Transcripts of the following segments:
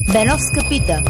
Беновска пита.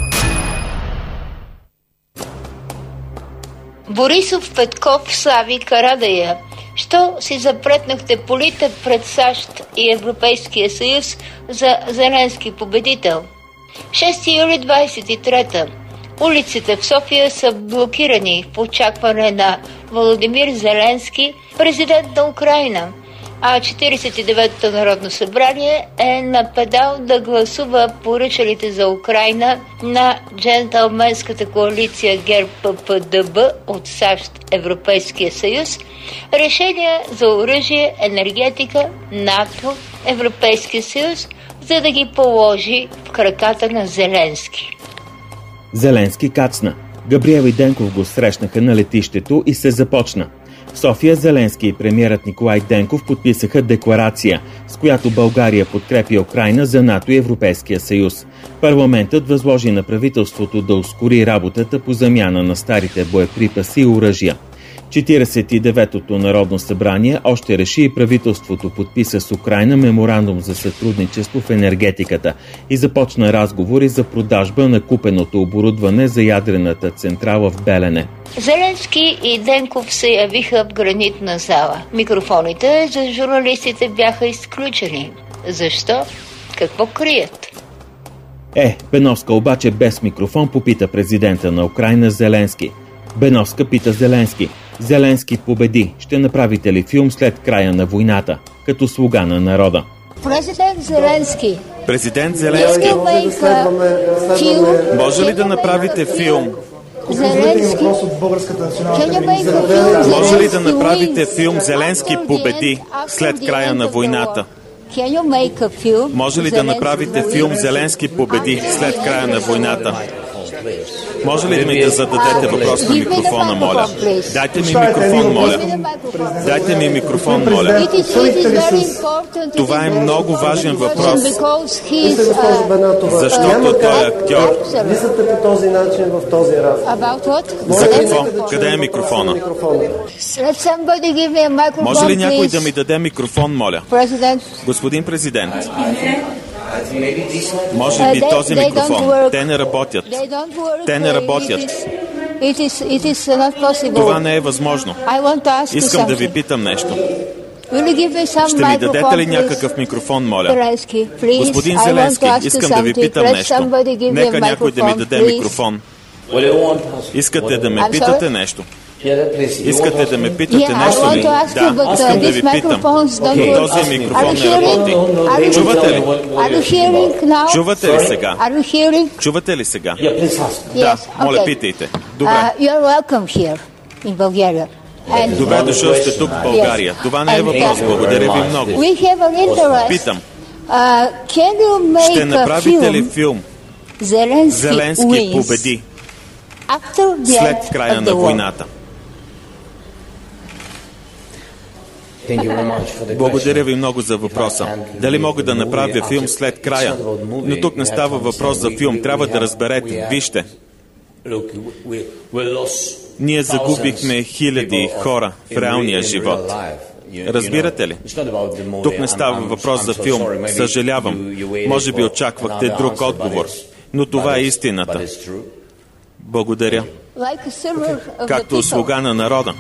Борисов, Петков, Слави, Карадайъ. Що си запретнахте полите пред САЩ и Европейския съюз за Зеленски победител? 6 юли 23. Улиците в София са блокирани в очакване на Володимир Зеленски, президент на Украйна, а 49-то Народно събрание е на педал да гласува поръчалите за Украйна на джентълменската коалиция ГЕРБ-ППДБ от САЩ, Европейския съюз, решения за оръжие, енергетика, НАТО, Европейския съюз, за да ги положи в краката на Зеленски. Зеленски кацна. Габриел и Денков го срещнаха на летището и се започна. В София Зеленски и премиерът Николай Денков подписаха декларация, с която България подкрепя Украйна за НАТО и Европейския съюз. Парламентът възложи на правителството да ускори работата по замяна на старите боеприпаси и оръжия. 49-то Народно събрание още реши и правителството подписа с Украйна меморандум за сътрудничество в енергетиката и започна разговори за продажба на купеното оборудване за ядрената централа в Белене. Зеленски и Денков се явиха в гранитна зала. Микрофоните за журналистите бяха изключени. Защо? Какво крият? Беновска обаче без микрофон попита президента на Украйна Зеленски. Беновска пита Зеленски. Зеленски победи. Ще направите ли филм след края на войната, като слуга на народа? Президент Зеленски. Президент Зеленски. Може ли да направите филм? Зеленски. Може ли да направите филм Зеленски победи след края на войната? Може ли да направите филм Зеленски победи след края на войната? Може ли ми да зададете въпрос на микрофона, моля? Дайте ми микрофон, моля. Дайте ми микрофон, моля. Това е много важен въпрос. Защото той е актьор. Мислите по този начин в този разговор. За какво? Къде е микрофона? Може ли някой да ми даде микрофон, моля? Господин президент. Може би този микрофон. Те не работят. Те не работят. Това не е възможно. Искам да ви питам нещо. Ще ми дадете ли някакъв микрофон, моля? Господин Зеленски, искам да ви питам нещо. Нека някой да ми даде микрофон. Искате да ме питате нещо? Искате да ме питате нещо ли? Да, искам да ви питам. Този микрофон не работи. Чувате ли? Чувате ли сега? Чувате ли сега? Да, моля, питайте. Добре. Добре дошъл сте тук в България. Това не е въпрос. Благодаря ви много. Питам. Ще направите ли филм Зеленски победи след края на войната? Благодаря ви много за въпроса. Дали мога да направя филм след края? Но тук не става въпрос за филм. Трябва да разберете. Вижте. Ние загубихме хиляди хора в реалния живот. Разбирате ли? Тук не става въпрос за филм. Съжалявам. Може би очаквахте друг отговор. Но това е истината. Благодаря. Както слуга на народа.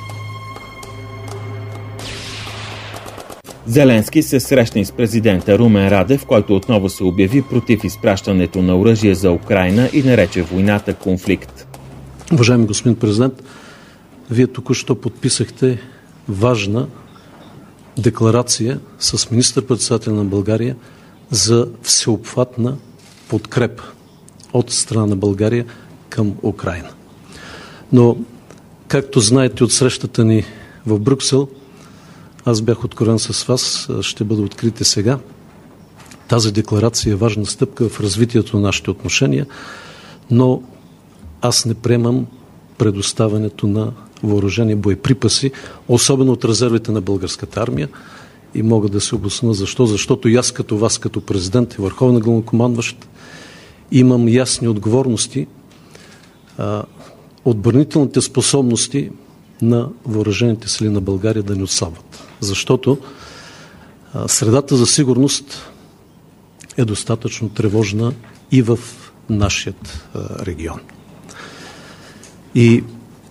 Зеленски се срещна и с президента Румен Радев, който отново се обяви против изпращането на оръжие за Украйна и нарече войната конфликт. Уважаеми господин президент, вие току-що подписахте важна декларация с министър-председателя на България за всеобхватна подкрепа от страна на България към Украйна. Но, както знаете от срещата ни в Брюксел, аз бях откровен с вас, ще бъда открит и сега. Тази декларация е важна стъпка в развитието на нашите отношения, но аз не приемам предоставянето на въоръжени боеприпаси, особено от резервите на българската армия. И мога да се обосна защо. Защото и аз като вас, като президент и върховен главнокомандващ, имам ясни отговорности. Отбранителните способности на въоръжените сили на България да ни отслабват. Защото средата за сигурност е достатъчно тревожна и в нашият регион. И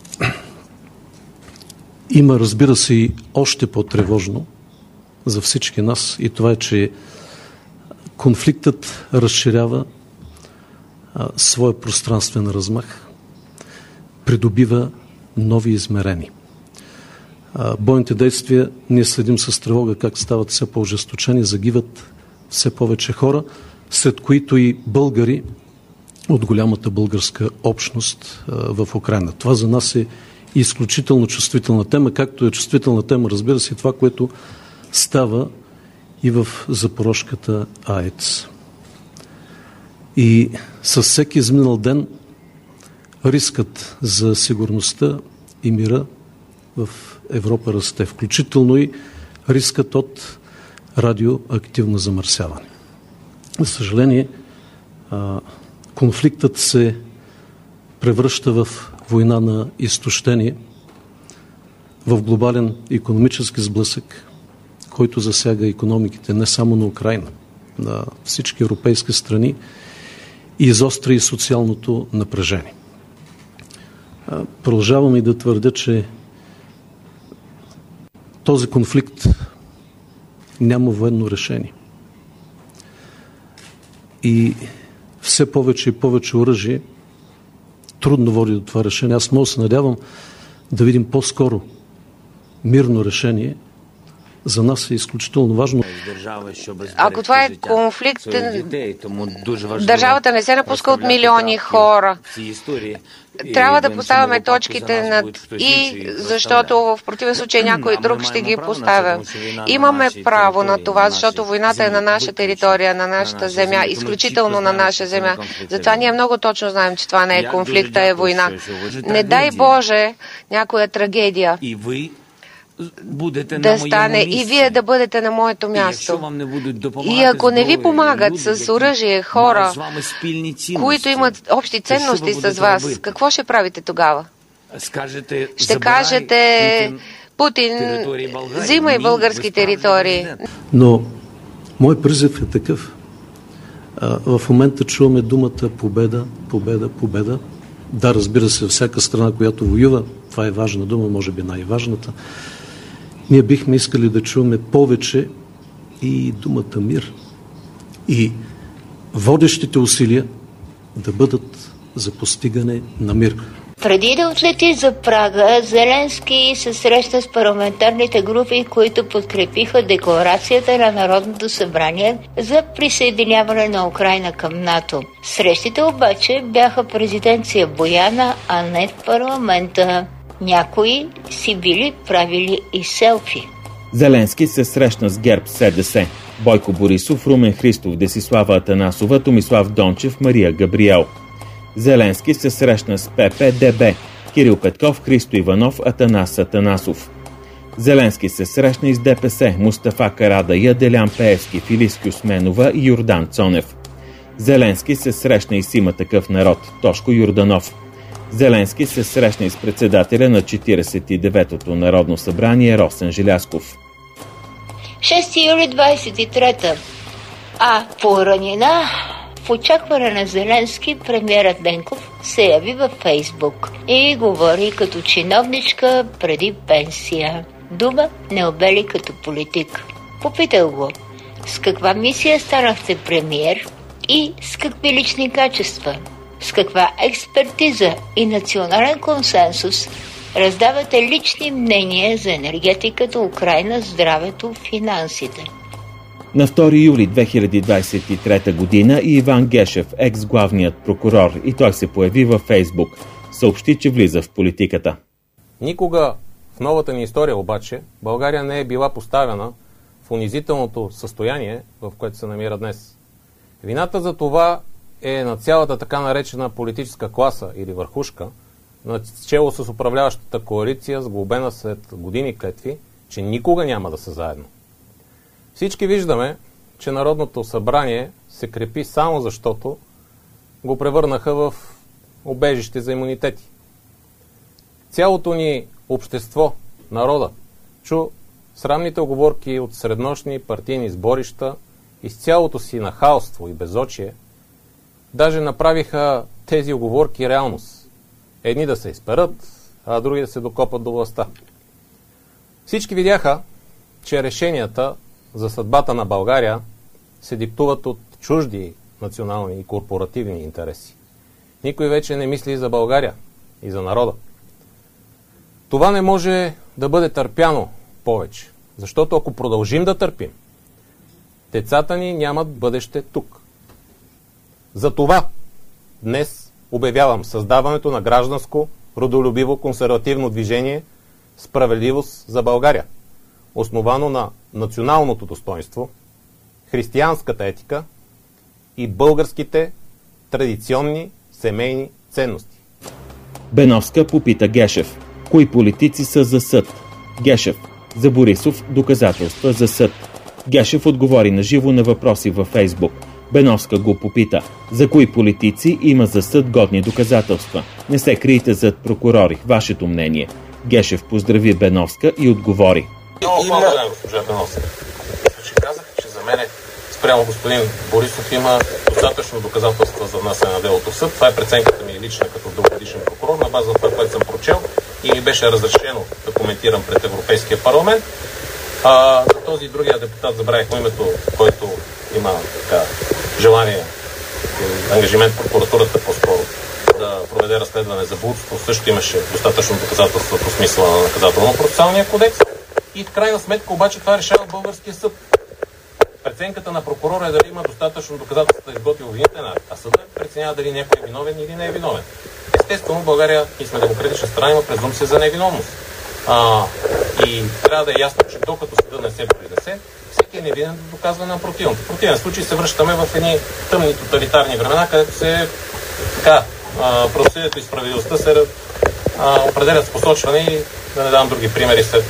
има, разбира се, и още по-тревожно за всички нас, и това е, че конфликтът разширява своя пространствен размах, придобива нови измерения. Бойните действия ние следим с тревога как стават все по-ожесточени, загиват все повече хора, сред които и българи от голямата българска общност в Украйна. Това за нас е изключително чувствителна тема, както е чувствителна тема, разбира се, това, което става и в Запорожката АЕЦ. И със всеки изминал ден рискът за сигурността и мира в Европа расте, включително и рискът от радиоактивно замърсяване. За съжаление, конфликтът се превръща в война на изтощение, в глобален икономически сблъсък, който засяга икономиките не само на Украйна, на всички европейски страни и изостря и социалното напрежение. Продължавам и да твърдя, че този конфликт няма военно решение. И все повече и повече оръжие трудно води до това решение. Аз много се надявам да видим по-скоро мирно решение. За нас е изключително важно. Ако това е конфликт, държавата не се напуска от милиони хора. Трябва да поставяме точките над и, защото в противен случай някой друг ще ги поставя. Имаме право на това, защото войната е на наша територия, на нашата земя, изключително на наша земя. Затова ние много точно знаем, че това не е конфликт, а е война. Не дай Боже някоя трагедия да стане и вие да бъдете на моето място. И ако не ви помагат с оръжие хора, които имат общи ценности с вас, какво ще правите тогава? Ще кажете, Путин, взимай български територии. Но мой призив е такъв. В момента чуваме думата победа, победа, победа. Да, разбира се, всяка страна, която воюва, това е важна дума, може би най-важната. Ние бихме искали да чуваме повече и думата мир. И водещите усилия да бъдат за постигане на мир. Преди да отлети за Прага, Зеленски се среща с парламентарните групи, които подкрепиха декларацията на Народното събрание за присъединяване на Украйна към НАТО. Срещите обаче бяха в резиденция Бояна, а не в парламента. Някои си били правили и селфи. Зеленски се срещна с ГЕРБ СДС. Бойко Борисов, Румен Христов, Десислава Атанасова, Томислав Дончев, Мария Габриел. Зеленски се срещна с ПП-ДБ, Кирил Петков, Христо Иванов, Атанас Атанасов. Зеленски се срещна и с ДПС, Мустафа Карадайъ, Делян Пеевски, Филис Кюсменова и Йордан Цонев. Зеленски се срещна и с Има такъв народ, Тошко Йорданов. Зеленски се срещна и с председателя на 49-то Народно събрание Росен Желязков. 6 юли 23-та. А по ранина, в очакване на Зеленски, премиерът Денков се яви във Фейсбук и говори като чиновничка преди пенсия. Дума не обели като политик. Попитал го, с каква мисия станахте премиер и с какви лични качества? С каква експертиза и национален консенсус раздавате лични мнения за енергетиката, Украйна, здравето, финансите? На 2 юли 2023 година и Иван Гешев, екс-главният прокурор, и той се появи във Фейсбук, съобщи, че влиза в политиката. Никога в новата ни история обаче България не е била поставена в унизителното състояние, в което се намира днес. Вината за това е на цялата така наречена политическа класа или върхушка, начело с управляващата коалиция, сглобена след години клетви, че никога няма да са заедно. Всички виждаме, че Народното събрание се крепи само защото го превърнаха в убежище за имунитети. Цялото ни общество, народа, чу срамните оговорки от среднощни партийни сборища и с цялото си нахалство и безочие даже направиха тези уговорки реалност. Едни да се изперат, а други да се докопат до властта. Всички видяха, че решенията за съдбата на България се диктуват от чужди национални и корпоративни интереси. Никой вече не мисли за България и за народа. Това не може да бъде търпяно повече, защото ако продължим да търпим, децата ни нямат бъдеще тук. Затова днес обявявам създаването на гражданско, родолюбиво, консервативно движение „Справедливост за България“, основано на националното достоинство, християнската етика и българските традиционни семейни ценности. Беновска попита Гешев: кои политици са за съд? Гешев: за Борисов доказателства за съд. Гешев отговори на живо на въпроси във Фейсбук. Беновска го попита: за кои политици има за съд годни доказателства? Не се криете зад прокурори, вашето мнение. Гешев поздрави Беновска и отговори: госпожа Беновска. Че казах, че за мен спрямо господин Борисов има достатъчно доказателства за внасяне на делото в съд. Това е преценката ми лична като дългогодишен прокурор, на база на това, което съм прочел и ми беше разрешено да коментирам пред Европейския парламент. За този и другия депутат забравих името, който има желание и ангажимент прокуратурата по-скоро да проведе разследване за блудство. Също имаше достатъчно доказателства по смисъла на наказателно-процесуалния кодекс. И в крайна сметка обаче това решава българския съд. Преценката на прокурора е дали има достатъчно доказателства да изготви обвинителен акт, а съдът преценява дали някой е виновен или не е виновен. Естествено, в България, и сме демократична страна, има презумпция за невиновност. И трябва да е ясно, че докато съдът не се произнесе, всеки е невинен да доказва на противното. В противен случай се връщаме в едни тъмни тоталитарни времена, където се правосъдието и справедливостта се определят с посочване и да не дам други примери след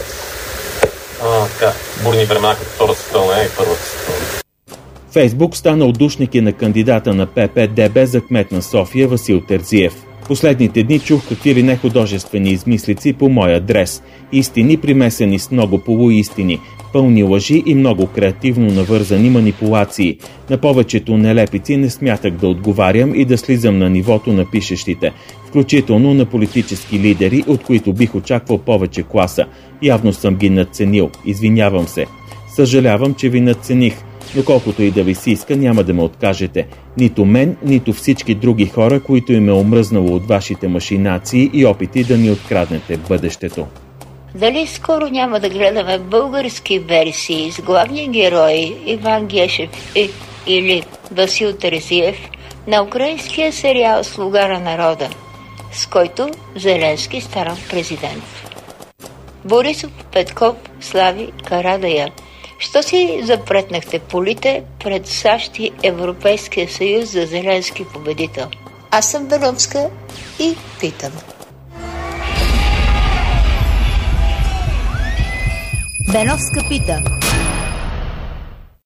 бурни времена, като Втората световна и Първата световна. Фейсбук стана отдушник и на кандидата на ПП-ДБ за кмет на София Васил Терзиев. Последните дни чух какви ли не художествени измислици по мой адрес. Истини примесени с много полуистини, пълни лъжи и много креативно навързани манипулации. На повечето нелепици не смятах да отговарям и да слизам на нивото на пишещите, включително на политически лидери, от които бих очаквал повече класа. Явно съм ги надценил. Извинявам се. Съжалявам, че ви надцених, но колкото и да ви си иска, няма да ме откажете. Нито мен, нито всички други хора, които им е омръзнало от вашите машинации и опити да ни откраднете бъдещето. Дали скоро няма да гледаме български версии с главни герои Иван Гешев или Васил Терзиев на украинския сериал „Слуга на народа“, с който Зеленски стана президент? Борисов, Петков, Слави, Карадая. Що си запретнахте полите пред САЩ и Европейския съюз за Зеленски победител? Аз съм Беновска и питам. Беновска пита.